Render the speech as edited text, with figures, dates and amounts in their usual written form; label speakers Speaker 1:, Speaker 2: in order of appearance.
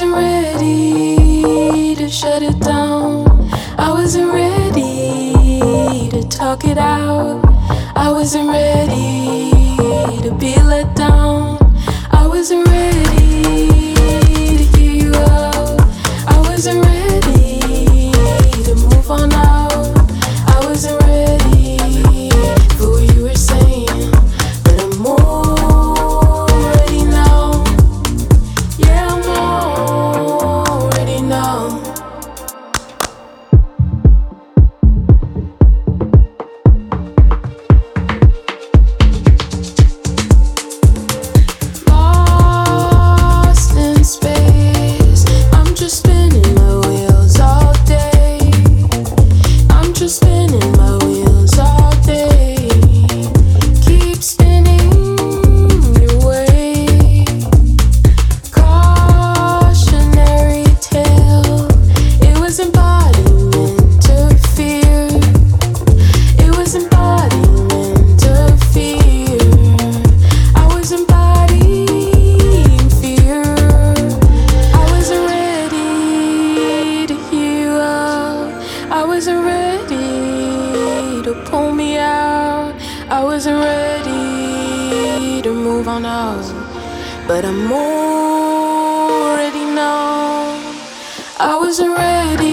Speaker 1: wasn't ready to shut it down. I wasn't ready to talk it out. I wasn't ready to be let down. I wasn't ready to hear you out. I wasn't ready to move on out. I wasn't ready for what you were saying, but I'm all ready now. Yeah, I'm all ready now. Lost in space, I'm just spinning my wheels all day. I'm just spinning my wheels all day. Keep spinning your way. Cautionary tale. It was embodiment of fear. It was embodiment of fear. I was embodying fear. I wasn't ready to hear you out. I wasn't ready to pull me out. I wasn't ready to move on out, but I'm all ready now. I wasn't ready